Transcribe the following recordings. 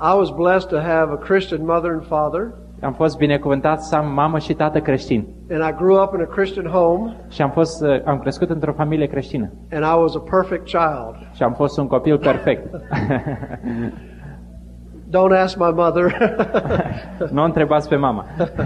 I was blessed to have a Christian mother and father. Am fost binecuvântat să am mamă și tată creștini. And I grew up in a Christian home. Și am crescut într-o familie creștină. And I was a perfect child. Și am fost un copil perfect. Don't ask my mother. Nu întrebați pe mama.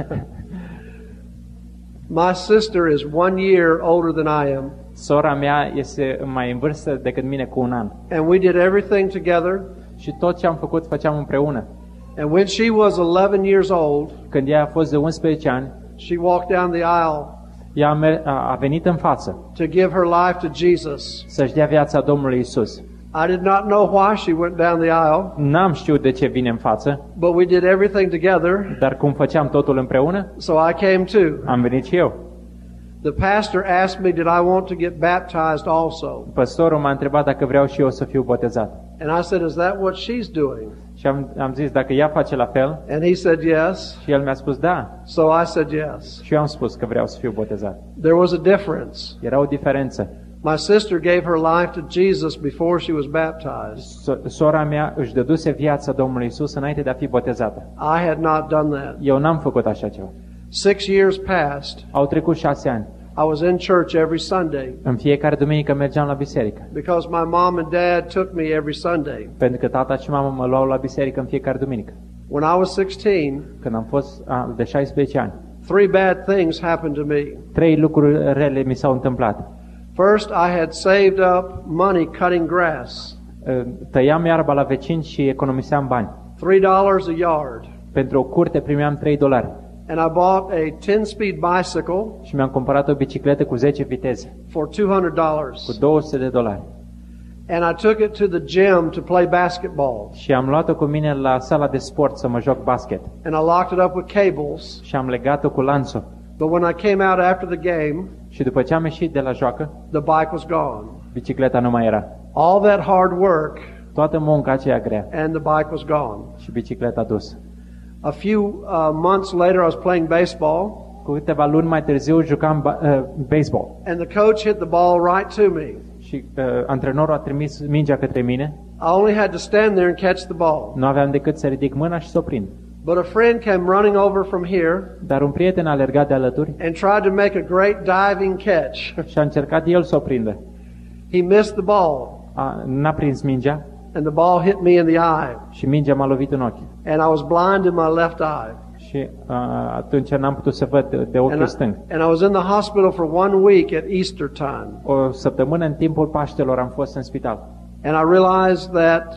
My sister is 1 year older than I am. Sora mea este mai în vârstă decât mine cu un an. And we did everything together. Și tot ce am făcut făceam împreună. And when she was 11 years old, când ea a fost de 11 ani, she walked down the aisle. Ea a venit în față. To give her life to Jesus. Să-și dea viața Domnului Isus. I did not know why she went down the aisle. N-am știut de ce vine în față. But we did everything together. Dar cum făceam totul împreună? So I came too. Am venit și eu. The pastor asked me, did I want to get baptized also? Pastorul m-a întrebat dacă vreau și eu să fiu botezat. And I said, is that what she's doing? Și am zis dacă ea face la fel. And he said yes. Și el mi-a spus da. So I said yes. Și eu am spus că vreau să fiu botezat. There was a difference. Era o diferență. My sister gave her life to Jesus before she was baptized. Sora mea își dăduse viața Domnului Isus înainte de a fi botezată. I had not done that. Eu n-am făcut așa ceva. 6 years passed. Au trecut 6 ani. I was in church every Sunday. În fiecare duminică mergeam la biserică. Because my mom and dad took me every Sunday. Pentru că tata și mama mă luau la biserică în fiecare duminică. When I was 16, când am fost de 16 ani, 3 bad things happened to me. 3 lucruri rele mi s-au întâmplat. First, I had saved up money cutting grass. Tăiam iarba la vecini și economiseam bani. $3 a yard. Pentru o curte primeam $3. And I bought a 10-speed bicycle. Și mi-am cumpărat o bicicletă cu 10 viteze. For $200. Cu $200. And I took it to the gym to play basketball. Și am luat-o cu mine la sala de sport să mă joc basket. And I locked it up with cables. Și am legat-o cu lanțul. But when I came out after the game, și după ce am ieșit de la joacă, the bike was gone. Bicicleta nu mai era. All that hard work, toată munca aceea grea, and the bike was gone. Și bicicleta dus. A few months later, I was playing baseball. Cu câteva luni mai târziu jucam baseball. And the coach hit the ball right to me. Și antrenorul a trimis mingea către mine. I only had to stand there and catch the ball. Nu aveam decât să ridic mâna și să o prind. But a friend came running over from here. Dar un prieten a alergat de alături. And tried to make a great diving catch. Și a încercat el să o prindă. He missed the ball. N-a prins mingea. And the ball hit me in the eye. Și mingea m-a lovit în ochi. And I was blind in my left eye. Și atunci n-am putut să văd de ochiul stâng. And I was in the hospital for 1 week at Easter time. O săptămână în timpul Paștelor am fost în spital. And I realized that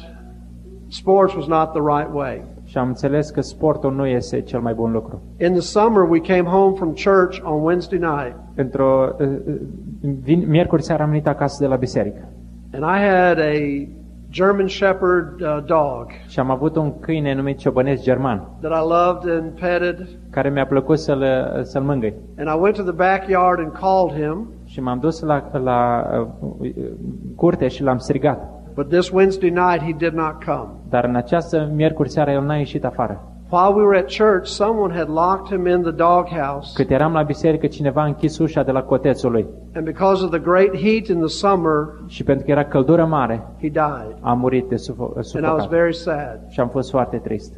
sports was not the right way. Și am înțeles că sportul nu este cel mai bun lucru. In the summer we came home from church on Wednesday night. Miercuri seara am venit acasă de la biserică. And I had a German Shepherd dog. Și am avut un câine numit ciobănesc german. That I loved and petted. Care mi-a plăcut să-l mângâi. And I went to the backyard and called him. Și m-am dus la curte și l-am strigat. But this Wednesday night he did not come. Dar în această miercuri seara el n-a ieșit afară. While we were at church, someone had locked him in the doghouse. Cât eram la biserică, cineva a închis ușa de la cotețul lui. And because of the great heat in the summer, și pentru că era căldură mare, he died. A murit de sufocat. And I was very sad. Și am fost foarte trist.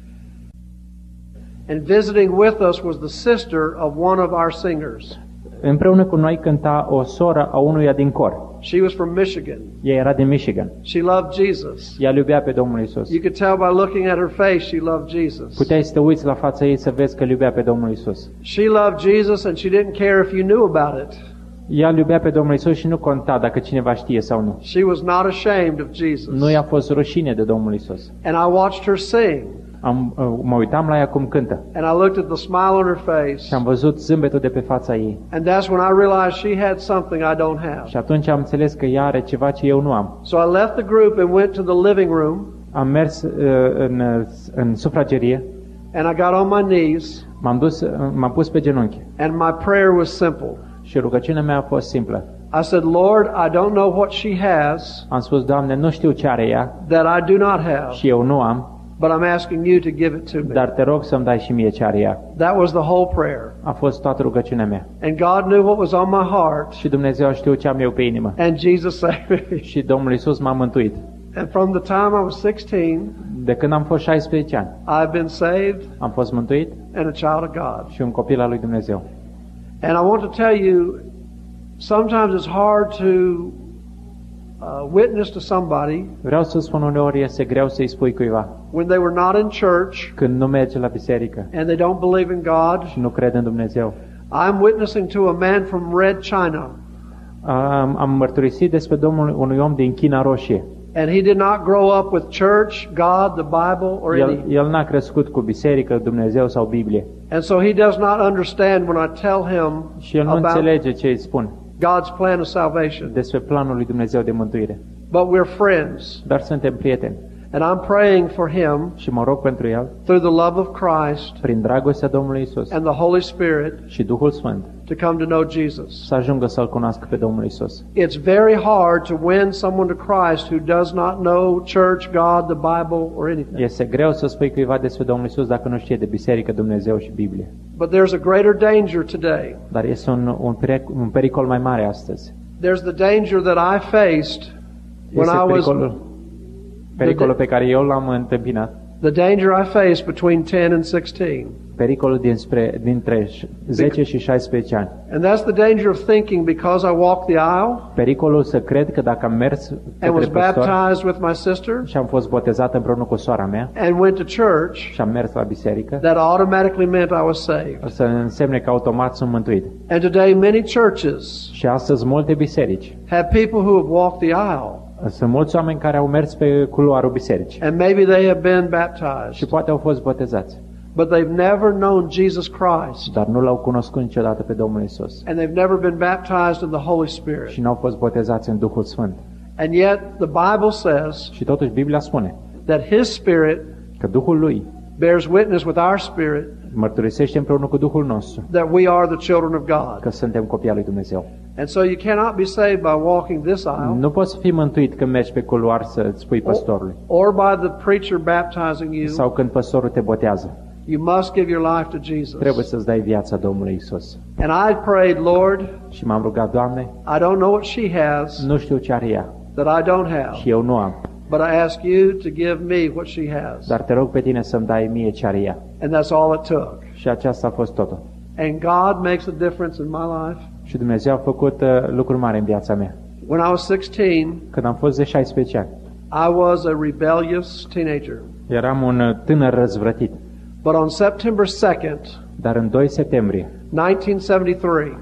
And visiting with us was the sister of one of our singers. Împreună cu noi cânta o soră a unuia din cor. She was from Michigan. Ea era din Michigan. She loved Jesus. Ea iubea pe Domnul Isus. You could tell by looking at her face she loved Jesus. Puteai să te uiți la fața ei să vezi că iubea pe Domnul Isus. She loved Jesus and she didn't care if you knew about it. Ea iubea pe Domnul Isus și nu conta dacă cineva știe sau nu. She was not ashamed of Jesus. Nu i-a fost rușine de Domnul Isus. And I watched her sing. Mă uitam la ea cum cântă. And I looked at the smile on her face. Și am văzut zâmbetul de pe fața ei. And that's when I realized she had something I don't have. Și atunci am înțeles că ea are ceva ce eu nu am. So I left the group and went to the living room. Am mers în sufragerie. And I got on my knees. M-am pus pe genunchi. And my prayer was simple. Și rugăciunea mea a fost simplă. I said, Lord, I don't know what she has. Am spus, Doamne, nu știu ce are ea. That I do not have. Și eu nu am. But I'm asking you to give it to me. Dar te rog să-mi dai și mie ce are ea. That was the whole prayer. A fost toată rugăciunea mea. And God knew what was on my heart. Și Dumnezeu știu ce am eu pe inimă. And Jesus saved me. Și Domnul Iisus m-a mântuit. And from the time I was 16, De când am fost 16 ani, I've been saved am fost mântuit and a child of God. și un copil al lui Dumnezeu. And I want to tell you, sometimes it's hard to witness to somebody Vreau să spun, uneori este greu să-i spui cuiva when they were not in church când nu merge la biserică and they don't believe in God. și nu crede în Dumnezeu. I'm witnessing to a man from Red China, Am mărturisit despre Domnul unui om din China Roșie. and he did not grow up with church, God, the Bible, or any. El n-a crescut cu biserică, Dumnezeu sau Biblie. And so he does not understand when I tell him Și el nu about înțelege ce îi spun God's plan of salvation. despre planul lui Dumnezeu de mântuire. But we're friends, Dar suntem prieteni and I'm praying for him și mă rog pentru el, through the love of Christ prin dragostea Domnului Isus and the Holy Spirit și Duhul Sfânt, to come to know Jesus. să ajungă să-L cunoască pe Domnul Isus. It's very hard to win someone to Christ who does not know church, God, the Bible, or anything. Este greu să spui cuiva despre Domnul Isus dacă nu știe de biserică, Dumnezeu și Biblie. But there's a greater danger today. Dar este un pericol mai mare astăzi. There's the danger that I faced when Este I was pericolul pe care eu l-am întâmpinat. the danger I faced between 10 and 16. Pericolul dintre 10 și 16 ani. And that's the danger of thinking because I walked the aisle Pericolul să cred că dacă am mers and was către păstor baptized with my sister și am fost botezat împreună cu sora mea and went to church, și am mers la biserică, that automatically meant I was saved. o să însemne că automat sunt mântuit. And today many churches Și astăzi multe biserici, have people who have walked the aisle, sunt mulți oameni care au mers pe culoarul bisericii and maybe they have been și baptized, poate au fost botezați, but they've never known Jesus Christ, dar nu l-au cunoscut niciodată pe Domnul Isus and they've never been baptized in the Holy Spirit. și n-au fost botezați în Duhul Sfânt. And yet the Bible says Și totuși Biblia spune that His Spirit că Duhul lui bears witness with our spirit mărturisește împreună cu Duhul nostru that we are the children of God. că suntem copii al lui Dumnezeu. And so you cannot be saved by walking this aisle Nu poți fi mântuit când mergi pe culoar să-ți spui păstorului or by the preacher baptizing you. sau când păstorul te botează. You must give your life to Jesus. Trebuie să-ți dai viața Domnului Isus. And I prayed, Lord, Și m-am rugat, Doamne, I don't know what she has nu știu ce are ea that I don't have, și eu nu am, but I ask you to give me what she has. dar te rog pe tine să-mi dai mie ce are ea. And that's all it took. Și aceasta a fost totul. And God makes a difference in my life. Și Dumnezeu a făcut lucruri mari în viața mea. When I was 16, Când am fost de 16 ani, I was a rebellious teenager. eram un tânăr răzvrătit. But on September 2nd, Dar în 2 septembrie 1973,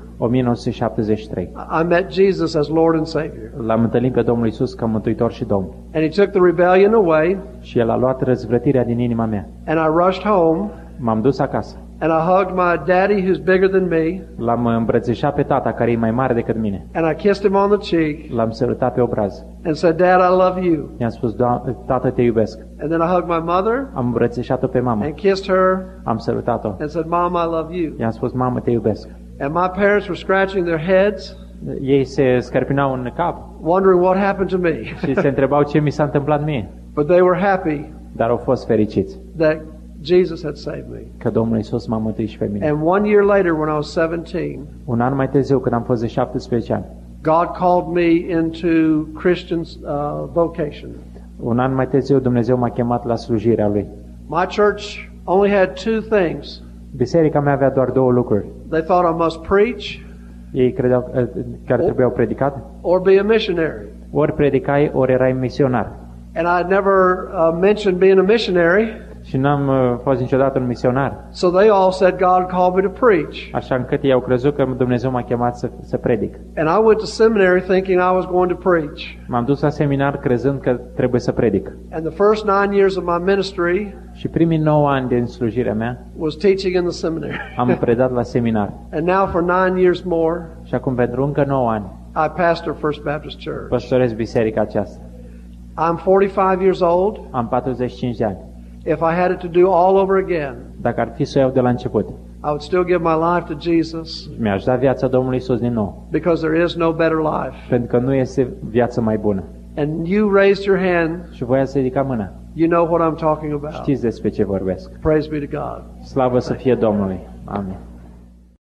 1973, I met Jesus as Lord and Savior. l-am întâlnit pe Domnul Isus ca Mântuitor și Domn. And He took the rebellion away, Și El a luat răzvrătirea din inima mea. and I rushed home, M-am dus acasă. and I hugged my daddy who's bigger than me, L-am îmbrățișat pe tata, care e mai mare decât mine. and I kissed him on the cheek L-am sărutat pe obraz. and said, Dad, I love you. I-am spus, tată, te iubesc. And then I hugged my mother Am îmbrățișat-o pe mama. and kissed her Am sărutat-o. and said, Mom, I love you. I-am spus, mamă, te iubesc. And my parents were scratching their heads, Ei se scărpinau în cap wondering what happened to me. și se întrebau ce mi s-a întâmplat mie. But they were happy Dar au fost fericiți that Jesus had saved me. că Domnul Isus m-a mântuit și pe mine. And 1 year later, when I was 17, Un an mai târziu, când am fost de 17 ani, God called me into Christian vocation. un an mai târziu, Dumnezeu m-a chemat la slujirea Lui. My church only had two things. Biserica mea avea doar două lucruri. They thought I must preach Ei credeau că ar trebui predicat. or be a missionary. Ori predicai, ori erai misionar. And I never mentioned being a missionary, Și n-am fost niciodată un misionar. so they all said God called me to preach. Așa încât ei au crezut că Dumnezeu m-a chemat să predic. And I went to seminary thinking I was going to preach. M-am dus la seminar crezând că trebuie să predic. And the first 9 years of my ministry Și primii 9 ani din slujirea mea was teaching in the seminary. am predat la seminar. And now for 9 years more, Și acum pentru încă 9 ani I pastor First Baptist Church. păstorez biserica aceasta. I'm 45 years old. Am 45 de ani. If I had it to do all over again, Dacă ar fi să o iau de la început, I would still give my life to Jesus mi-aș da viața Domnului Isus din nou. because there is no better life. Pentru că nu este viață mai bună. And you raised your hand. Și voi ați ridicat mâna. You know what I'm talking about. Știți despre ce vorbesc. Praise be to God. Slavă să fie Domnului. Amin.